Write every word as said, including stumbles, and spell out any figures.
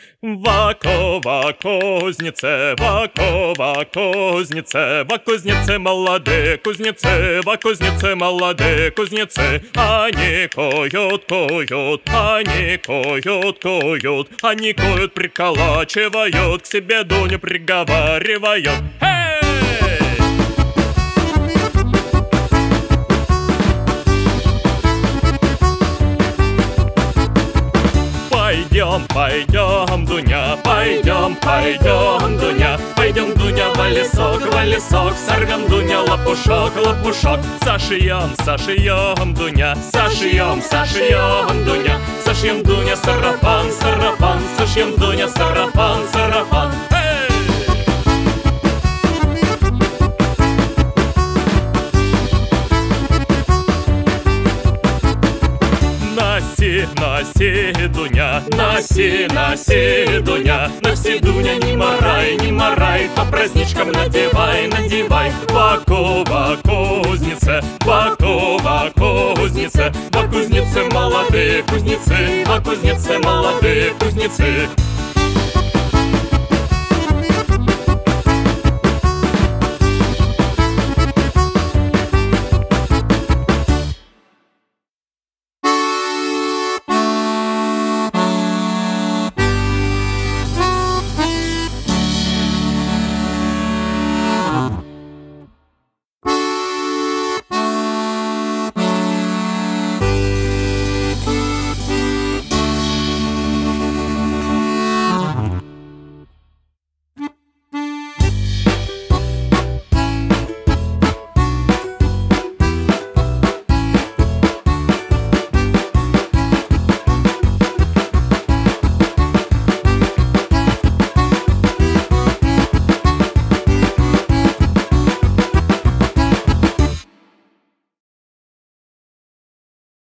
Вакова кузнице, Вакова кузнице, во кузнице молодые кузнецы, во кузнице молодые кузнецы. Они куют, куют, они куют, куют, они куют, приколачивают, к себе Дуню приговаривают. Эй! Пойдем, пойдем, Дуня, пойдем, пойдем, Дуня, пойдем, Дуня, в лесок, в лесок, сорвем, Дуня, лопушок, лопушок, сошьем, сошьем, Дуня, сошьем, сошьем, Дуня, сошьем, Дуня, сарафан, сарафан, сошьем, Дуня, сарафан, сарафан. Носи, носи, Дуня, носи, носи, Дуня, носи, Дуня, не морай, не морай, по праздничкам надевай, надевай. Вакова кузнице, Вакова кузнице, во кузнице молодые кузнецы, во кузнице молодые кузнецы.